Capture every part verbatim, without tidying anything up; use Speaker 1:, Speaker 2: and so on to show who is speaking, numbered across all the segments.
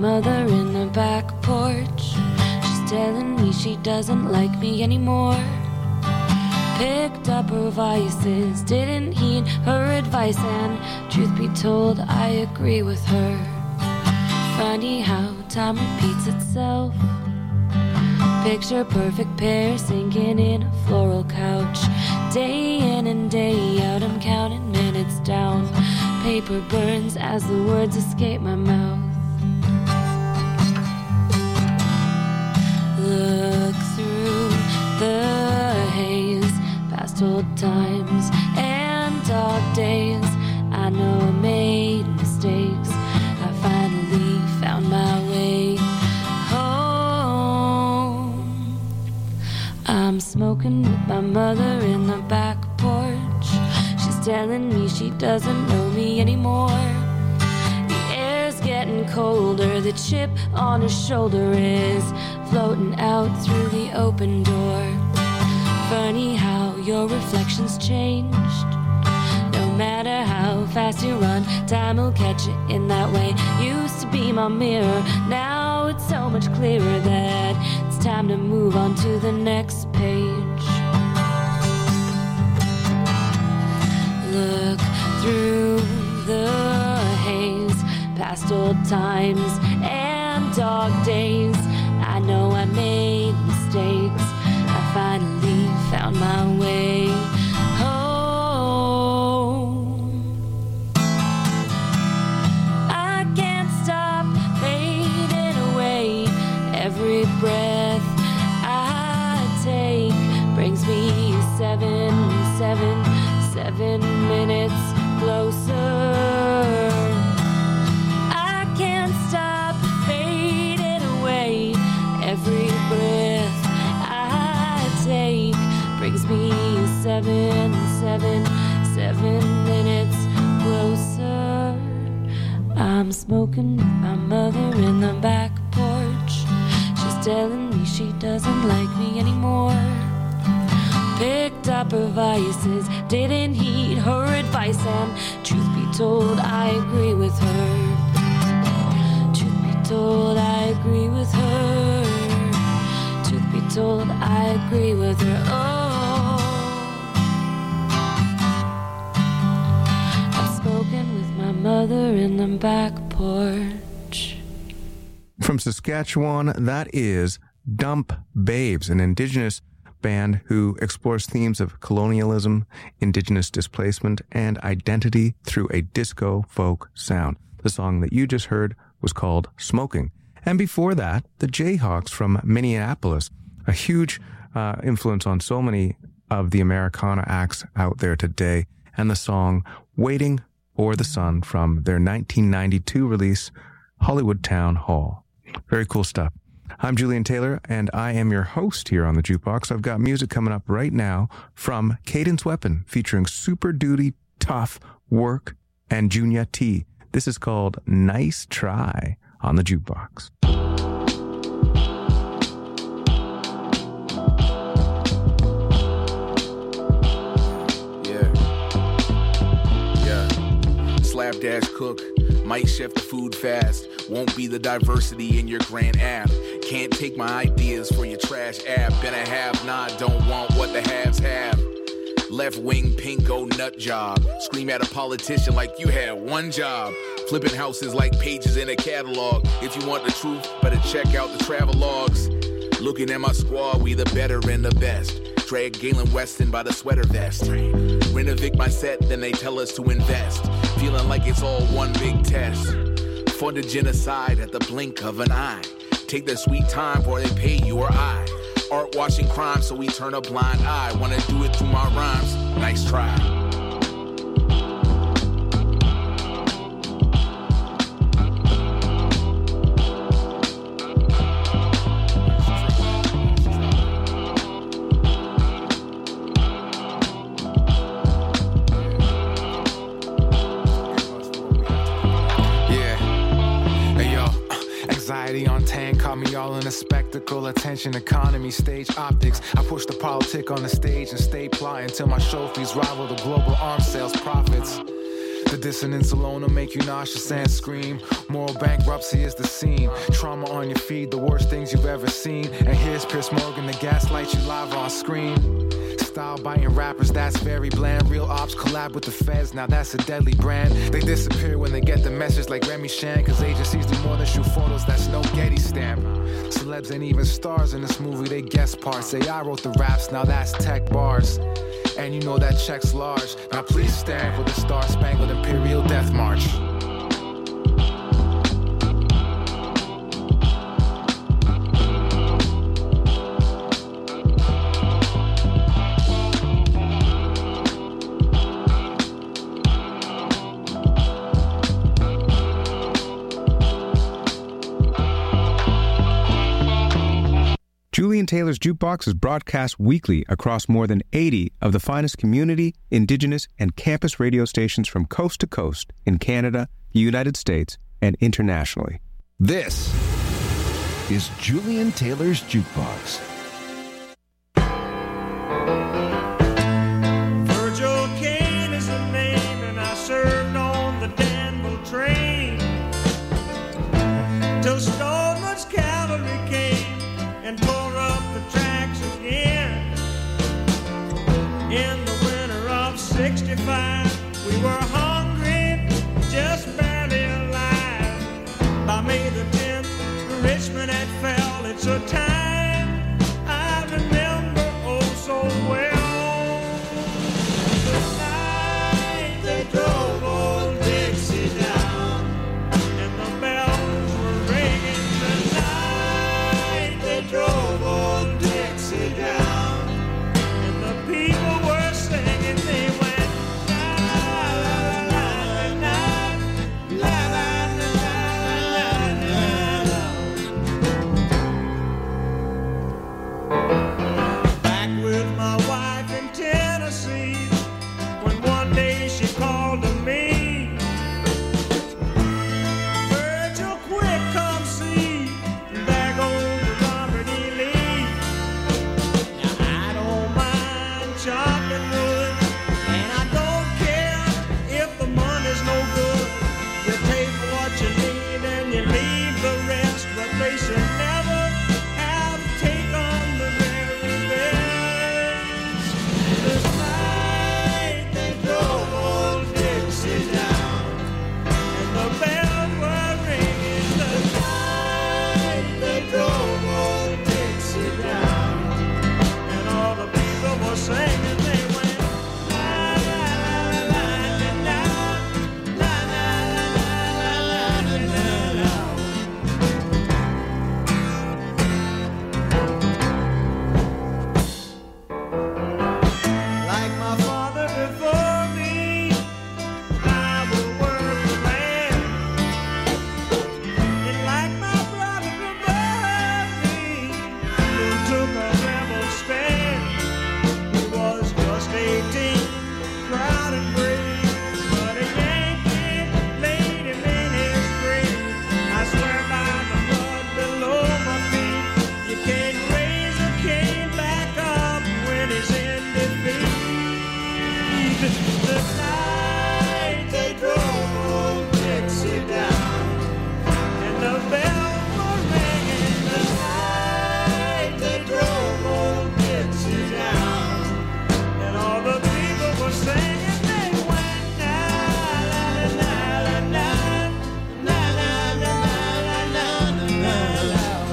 Speaker 1: mother in the back porch. She's telling me she doesn't like me anymore. Picked up her vices, didn't heed her advice, and truth be told, I agree with her. Funny how time repeats itself. Picture perfect pair sinking in a floral couch. Day in and day out, I'm counting minutes down. Paper burns as the words escape my mouth. Look through the haze, past old times and dark days. I know I made mistakes. I finally found my way home. I'm smoking with my mother in the back porch. She's telling me she doesn't know me anymore. The air's getting colder. The chip on her shoulder is floating out through the open door. Funny how your reflection's changed. No matter how fast you run, time will catch you in that way. Used to be my mirror, now it's so much clearer that it's time to move on to the next page. Look through the haze, past old times and dark days. I know I made mistakes. I finally found my way home. I can't stop fading away. Every breath I take brings me seven, seven, seven minutes closer. I can't stop fading away. Every breath I take brings me seven, seven, seven minutes closer. I'm smoking with my mother in the back porch. She's telling me she doesn't like me anymore. Picked up her vices, didn't heed her advice, and truth be told, I agree with her. Truth be told, I agree with her. Truth be told, I agree with her. Oh, I've spoken with my mother in the back porch.
Speaker 2: From Saskatchewan, that is Dump Babes, an Indigenous band who explores themes of colonialism, Indigenous displacement, and identity through a disco folk sound. The song that you just heard was called Smoking. And before that, the Jayhawks from Minneapolis, a huge uh, influence on so many of the Americana acts out there today, and the song Waiting for the Sun from their nineteen ninety-two release, Hollywood Town Hall. Very cool stuff. I'm Julian Taylor, and I am your host here on the Jukebox. I've got music coming up right now from Cadence Weapon, featuring Super Duty, Tough, Work, and Junya T. This is called Nice Try on the Jukebox.
Speaker 3: Yeah. Yeah. Slapdash cook. Might chef the food fast. Won't be the diversity in your grand app. Can't take my ideas for your trash app. Been a have not, don't want what the haves have. Left wing pinko nut job. Scream at a politician like you had one job. Flipping houses like pages in a catalog. If you want the truth, better check out the travel logs. Looking at my squad, we the better and the best. Drag Galen Weston by the sweater vest. Renovate my set, then they tell us to invest. Feeling like it's all one big test. Fund a genocide at the blink of an eye. Take their sweet time before they pay you or I. Art washing crime, so we turn a blind eye. Wanna do it through my rhymes? Nice try.
Speaker 4: On tan, caught me all in a spectacle. Attention, economy, stage optics. I push the politic on the stage and stay plotting till my trophies rival the global arms sales profits. The dissonance alone will make you nauseous and scream. Moral bankruptcy is the scene. Trauma on your feed, the worst things you've ever seen. And here's Piers Morgan to gaslight you live on screen. Style biting rappers, that's very bland. Real ops collab with the feds, now that's a deadly brand. They disappear when they get the message like Remy Shan, cause agencies do more than shoot photos, that's no Getty stamp. Celebs ain't even stars in this movie, they guest parts. Say I wrote the raps, now that's tech bars. And you know that check's large. Now please stand for the Star-Spangled Imperial Death March.
Speaker 2: Julian Taylor's Jukebox is broadcast weekly across more than eighty of the finest community, indigenous, and campus radio stations from coast to coast in Canada, the United States, and internationally.
Speaker 5: This is Julian Taylor's Jukebox.
Speaker 6: Virgil Kane is the name, and I served on the Danville train till Stoneman's cavalry came and tore up the tracks again. In the winter of sixty-five, we were hungry, just barely alive. By May the tenth, Richmond had fell. It's a time I remember oh so well. The night they drove old Dixie down, and the bells were ringing. The night they drove old Dixie down, and the people were singing. They went la la la la la la la la la la. Back with my wife in Tennessee, when one day she called to me, Virgil, quick, come see, there goes the Robert E. Lee. Now I don't mind chopping wood, and I don't care if the money's no good. You take what you need and you leave the rest, but they should never have to take on the very best. The night they drove old Dixie down, and the bells were ringing. The night they drove old Dixie down, and all the people were singing. They went la la la la la la la la la la la la la. Like my father before me, I will work the land. And like my brother above me, who took a rebel stand. He was just eighteen, proud and brave, but a Yankee laid him in his grave. I swear by the blood below my feet, you can't raise a cane back up when he's in defeat. The night they drove old Dixie down, and the bells were ringing. The night they drove old Dixie down, and all the people were singing. They went la la la la la la la la la la la la la.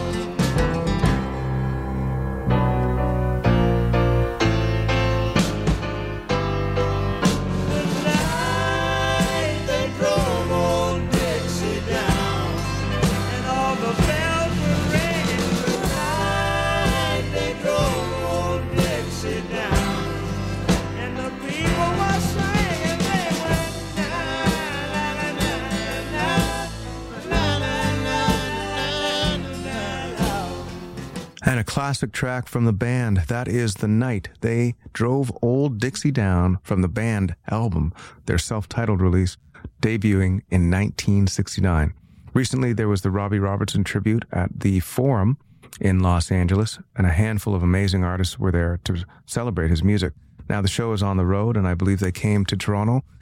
Speaker 6: The night they drove old Dixie down, and all the bells were ringing. The night they drove old Dixie down, and the people were singing. They went la la la la la la la la la la.
Speaker 2: And a classic track from the band, that is The Night They Drove Old Dixie Down, from the band album, their self-titled release, debuting in nineteen sixty-nine. Recently, there was the Robbie Robertson tribute at the Forum in Los Angeles, and a handful of amazing artists were there to celebrate his music. Now the show is on the road, and I believe they came to Toronto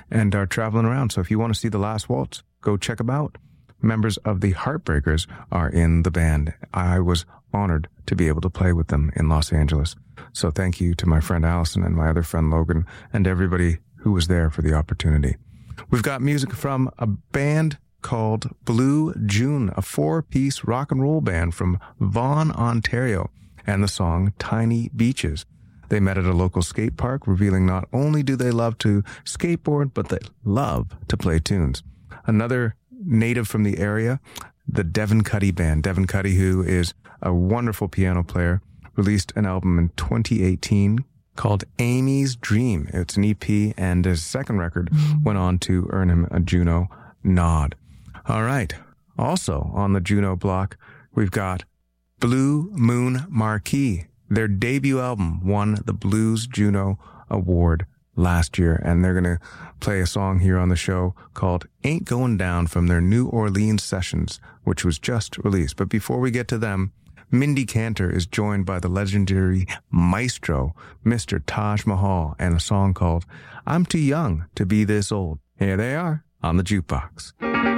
Speaker 2: and are traveling around. So if you want to see The Last Waltz, go check them out. Members of the Heartbreakers are in the band. I was honored to be able to play with them in Los Angeles. So thank you to my friend Allison and my other friend Logan and everybody who was there for the opportunity. We've got music from a band called Blue June, a four-piece rock and roll band from Vaughan, Ontario, and the song Tiny Beaches. They met at a local skate park, revealing not only do they love to skateboard, but they love to play tunes. Another native from the area, the Devin Cuddy Band. Devin Cuddy, who is a wonderful piano player, released an album in twenty eighteen called Amy's Dream. It's an E P, and his second record went on to earn him a Juno nod. All right. Also on the Juno block, we've got Blue Moon Marquee. Their debut album won the Blues Juno Award last year, and they're going to play a song here on the show called Ain't Going Down from their New Orleans Sessions, which was just released. But before we get to them, Mindy Cantor is joined by the legendary maestro, Mister Taj Mahal, and a song called I'm Too Young to Be This Old. Here they are on the jukebox.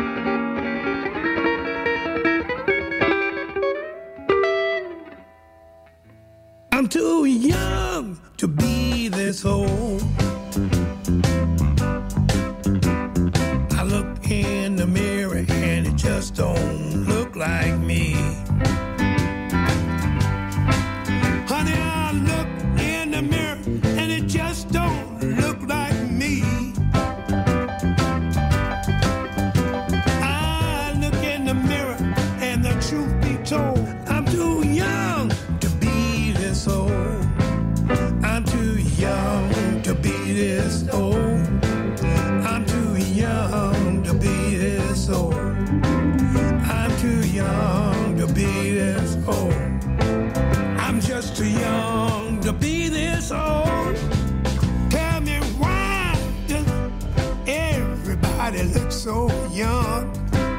Speaker 7: I'm too young to be this old. I look in the mirror and it just don't look like me. Honey, I look in the mirror and it just don't look like me. I look in the mirror and the truth be told, I'm too young to be this old. I'm too young to be this old. I'm too young to be this old. I'm too young to be this old. I'm just too young to be this old. Tell me why does everybody look so young?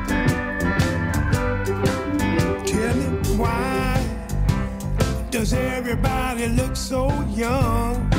Speaker 7: Tell me why does everybody look so young?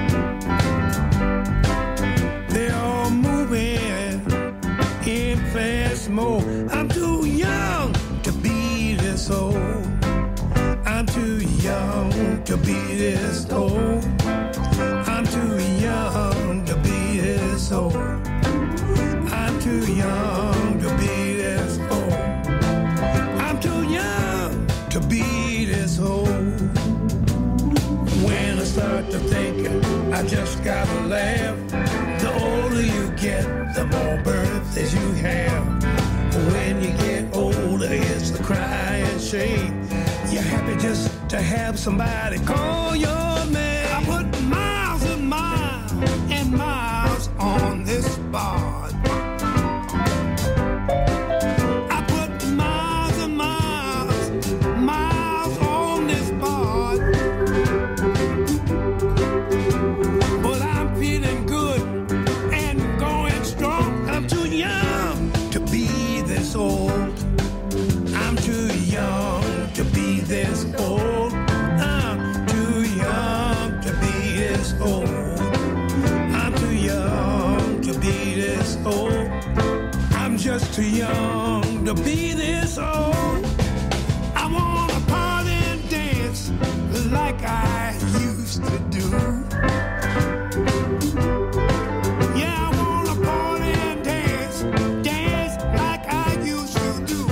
Speaker 7: They're all moving in fast mode. I'm too young to be this old. I'm too young to be this old. I'm too young to be this old. I'm too young to be this old. I'm too young to be this old. When I start to thinking, I just gotta laugh. The older you get, the more birthdays you have. When you get older, it's the cry and shame. You're happy just to have somebody call your name. I put miles and miles and miles on this board. I put miles and miles, miles on this board. But I'm feeling good and going strong. I'm too young to be this old. I'm too young to be this old. I'm too young to be this old. I'm too young to be this old. I'm just too young to be this old. I wanna party and dance like I used to do. Yeah, I wanna party and dance, dance like I used to do.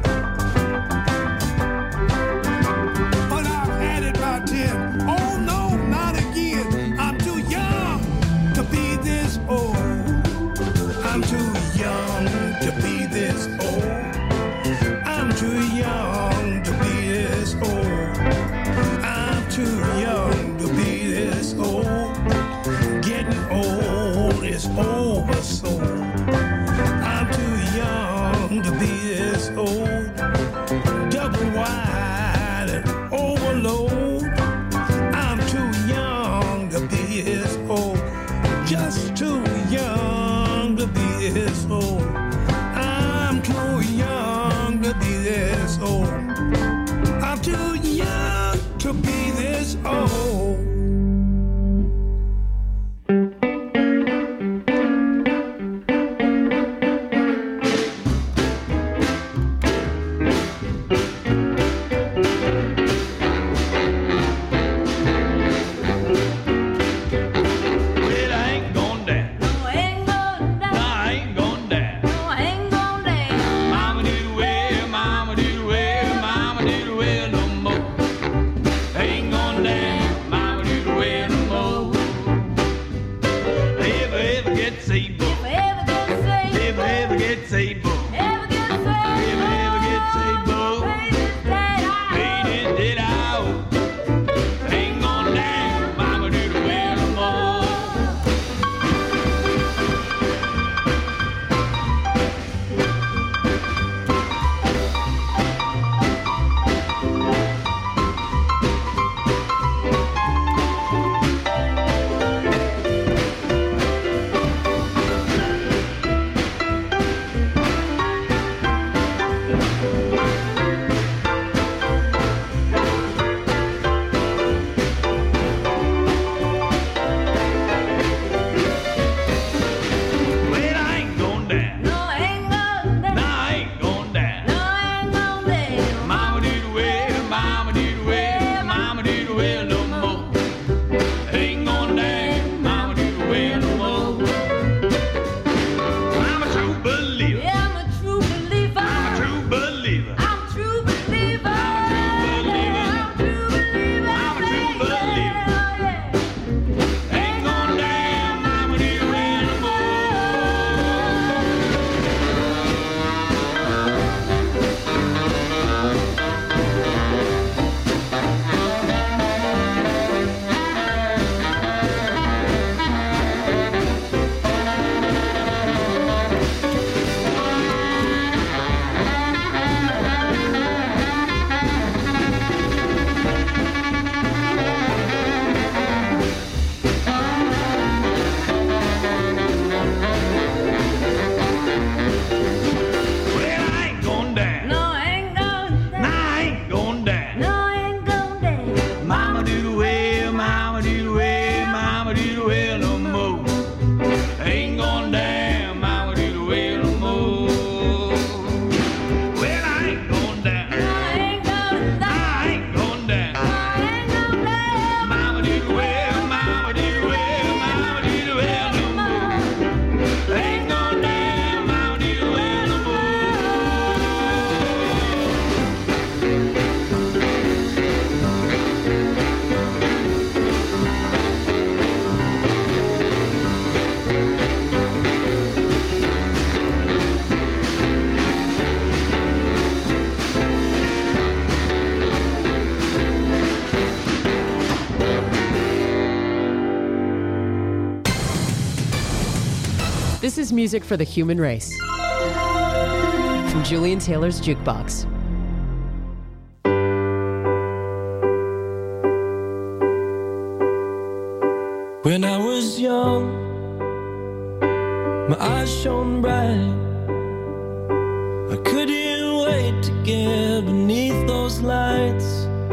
Speaker 7: But I've had it by ten. Oh no, not again. I'm too young to be this old. I'm too young to be this old. I'm too young to be this old. I'm too young to be this old. Getting old is over so. I'm too young to be this old. Double wide and overload. I'm too young to be this old. Just too young to be this old. I'm
Speaker 8: This is music for the human race. From Julian Taylor's Jukebox.
Speaker 9: When I was young, my eyes shone bright. I couldn't wait to get beneath those lights.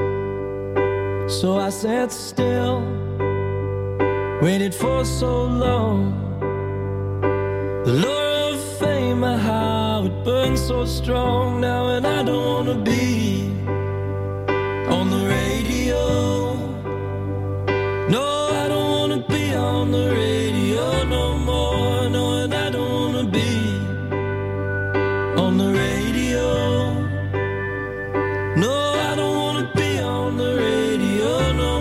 Speaker 9: So I sat still, waited for so long. The lure of fame, how it burns so strong now, and I don't wanna be on the radio. No, I don't wanna be on the radio no more. No, and I don't wanna be on the radio. No, I don't wanna be on the radio no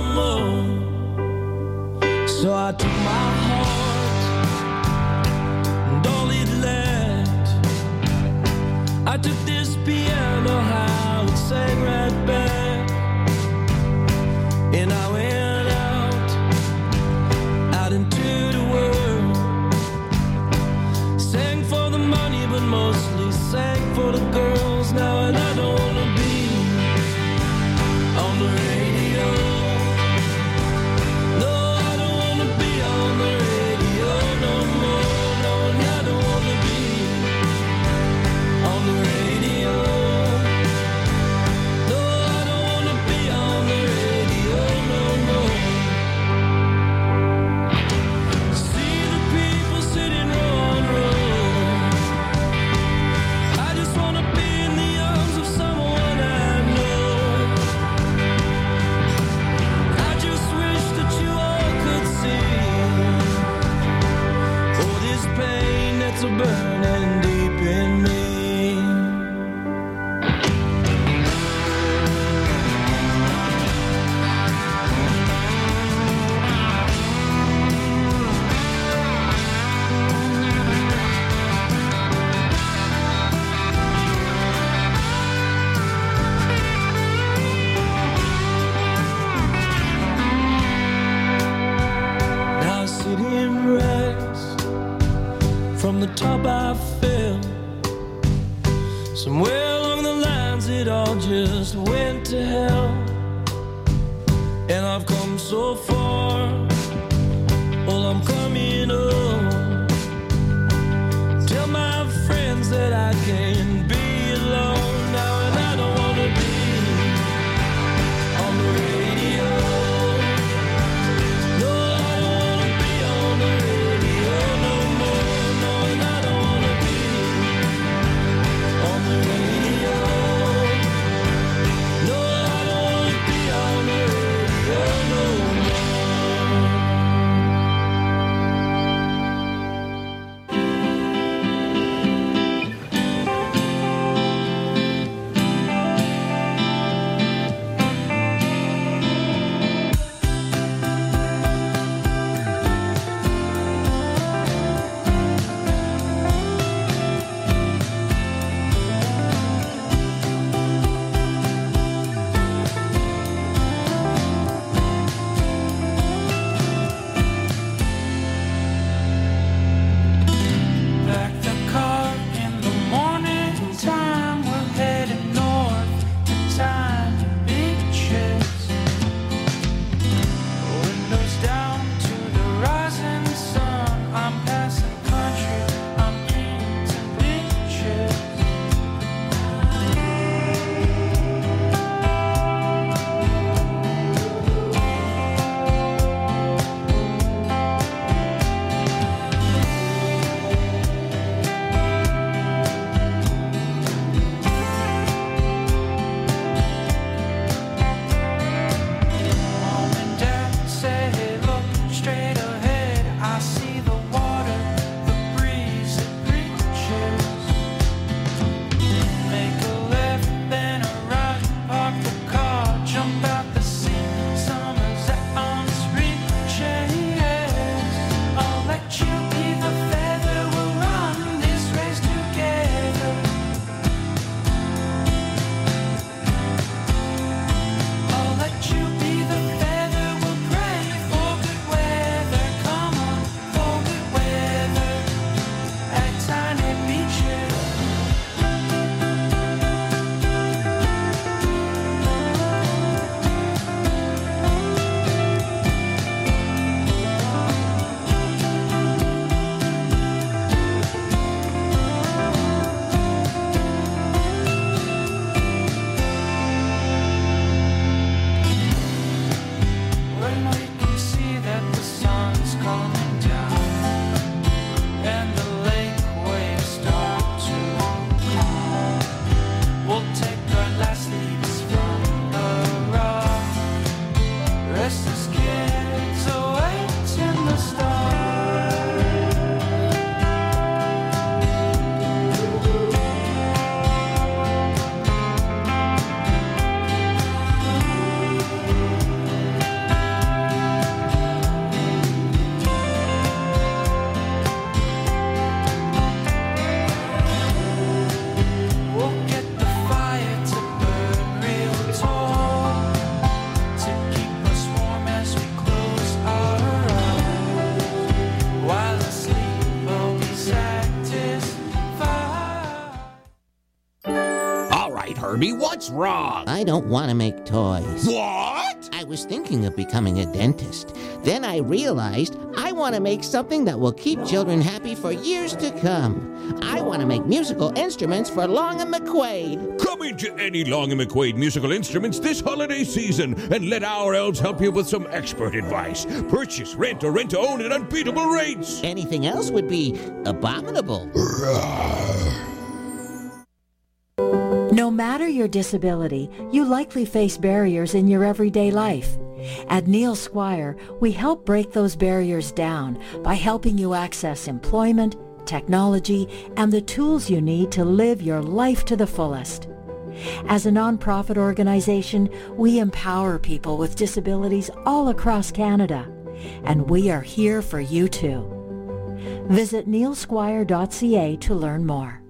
Speaker 9: more. So I took my heart and all it left. I took this piano, how it sang right back, and I went out, out into the world. Sang for the money, but mostly sang for the girls now, and I don't wanna be on the radio. No, I don't wanna be on the radio no more. No, and I don't wanna be on the radio. No, I don't wanna be on the radio no more. See the people sitting row on row. I just wanna be in the arms of someone I know. I just wish that you all could see all this pain that's a burning deep in me. Now I sit and rest. From the top I fell. Somewhere along the lines it all just went to hell. And I've come so far. Well, I'm coming up. Tell my friends that I can't be alone now, and I don't wanna be on the radio. No, I don't wanna be on the radio no more. No, and I don't wanna be on the radio. No, I don't wanna be on the radio no more.
Speaker 10: Herbie, what's wrong?
Speaker 11: I don't want to make toys.
Speaker 10: What?
Speaker 11: I was thinking of becoming a dentist. Then I realized I want to make something that will keep children happy for years to come. I want to make musical instruments for Long and McQuaid.
Speaker 12: Come into any Long and McQuaid musical instruments this holiday season and let our elves help you with some expert advice. Purchase, rent, or rent to own at unbeatable rates.
Speaker 11: Anything else would be abominable.
Speaker 13: No matter your disability, you likely face barriers in your everyday life. At Neil Squire, we help break those barriers down by helping you access employment, technology, and the tools you need to live your life to the fullest. As a nonprofit organization, we empower people with disabilities all across Canada, and we are here for you too. Visit neil squire dot c a to learn more.